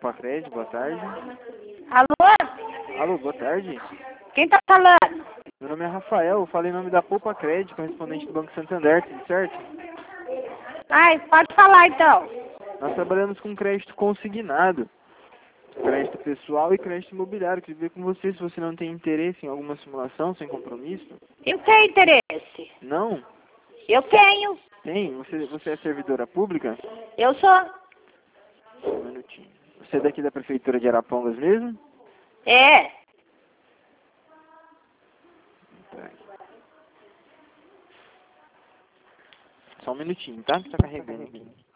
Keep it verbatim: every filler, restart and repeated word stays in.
Culpacred, boa tarde. Alô? Alô, boa tarde. Quem tá falando? Meu nome é Rafael, eu falei em nome da Culpacred, correspondente do Banco Santander, tudo certo? Ai, pode falar então. Nós trabalhamos com crédito consignado, crédito pessoal e crédito imobiliário. Queria ver com você se você não tem interesse em alguma simulação sem compromisso. Eu tenho interesse. Não? Eu tenho. Tem? Você, você é servidora pública? Eu sou. Só um minutinho. Você é daqui da prefeitura de Arapongas mesmo? É. Tá. Só um minutinho, tá? Que tá carregando aqui.